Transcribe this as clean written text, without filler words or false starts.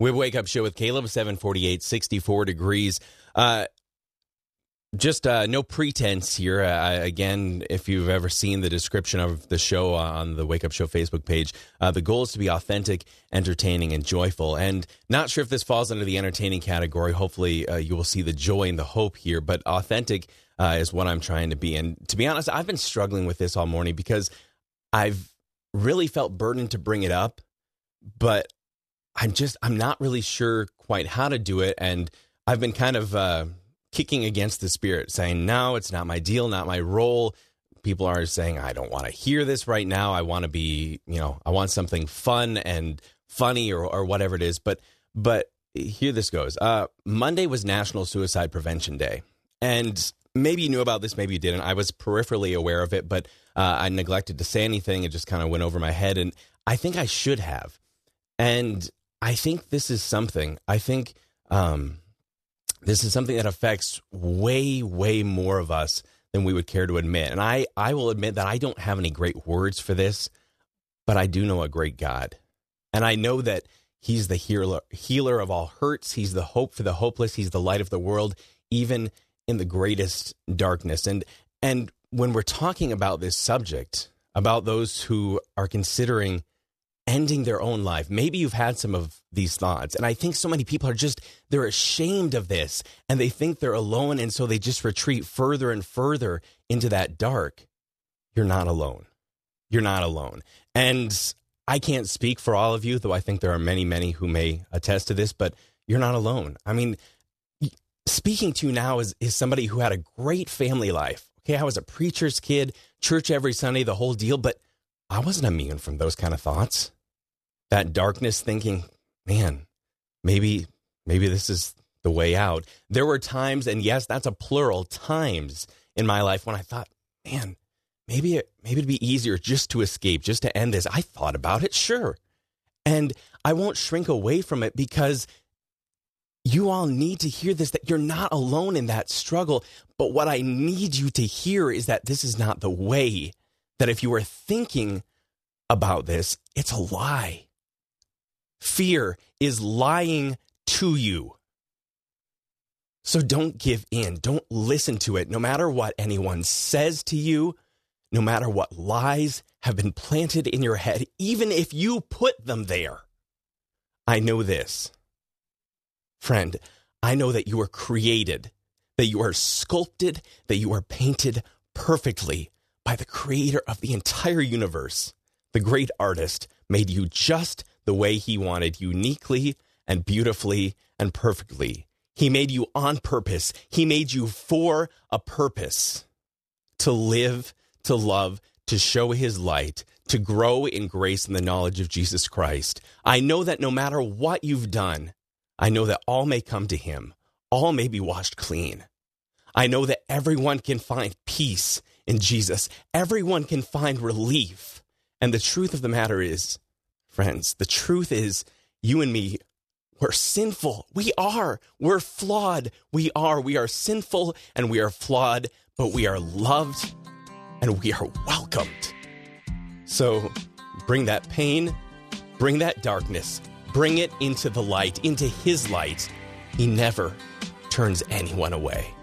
We wake up show with Caleb, 748, 64 degrees. Just no pretense here. Again, if you've ever seen the description of the show on the Wake Up Show Facebook page, the goal is to be authentic, entertaining, and joyful. And not sure if this falls under the entertaining category. Hopefully, you will see the joy and the hope here. But authentic is what I'm trying to be. And to be honest, I've been struggling with this all morning because I've really felt burdened to bring it up. But I'm not really sure quite how to do it. And I've been kind of kicking against the spirit, saying, no, it's not my deal, not my role. People are saying, I don't want to hear this right now. I want to be, I want something fun and funny or whatever it is. But here this goes. Monday was National Suicide Prevention Day. And maybe you knew about this, maybe you didn't. I was peripherally aware of it, but I neglected to say anything. It just kind of went over my head. And I think I should have. And I think this is something. This is something that affects way, way more of us than we would care to admit. And I will admit that I don't have any great words for this, but I do know a great God. And I know that he's the healer of all hurts. He's the hope for the hopeless. He's the light of the world, even in the greatest darkness. And when we're talking about this subject, about those who are considering ending their own life. Maybe you've had some of these thoughts. And I think so many people they're ashamed of this and they think they're alone. And so they just retreat further and further into that dark. You're not alone. You're not alone. And I can't speak for all of you, though I think there are many, many who may attest to this, but you're not alone. I mean, speaking to you now is somebody who had a great family life. Okay, I was a preacher's kid, church every Sunday, the whole deal, but I wasn't immune from those kind of thoughts. That darkness thinking, man, maybe this is the way out. There were times, and yes, that's a plural, times in my life when I thought, man, maybe it'd be easier just to escape, just to end this. I thought about it, sure. And I won't shrink away from it because you all need to hear this, that you're not alone in that struggle. But what I need you to hear is that this is not the way. That if you are thinking about this, it's a lie. Fear is lying to you. So don't give in. Don't listen to it. No matter what anyone says to you, no matter what lies have been planted in your head, even if you put them there. I know this. Friend, I know that you are created, that you are sculpted, that you are painted perfectly by the creator of the entire universe. The great artist made you just the way he wanted, uniquely and beautifully and perfectly. He made you on purpose. He made you for a purpose. To live, to love, to show his light, to grow in grace and the knowledge of Jesus Christ. I know that no matter what you've done, I know that all may come to him. All may be washed clean. I know that everyone can find peace in Jesus. Everyone can find relief. And the truth of the matter is, friends, the truth is you and me, we're sinful. We are. We're flawed. We are sinful and we are flawed, but we are loved and we are welcomed. So bring that pain, bring that darkness, bring it into the light, into his light. He never turns anyone away.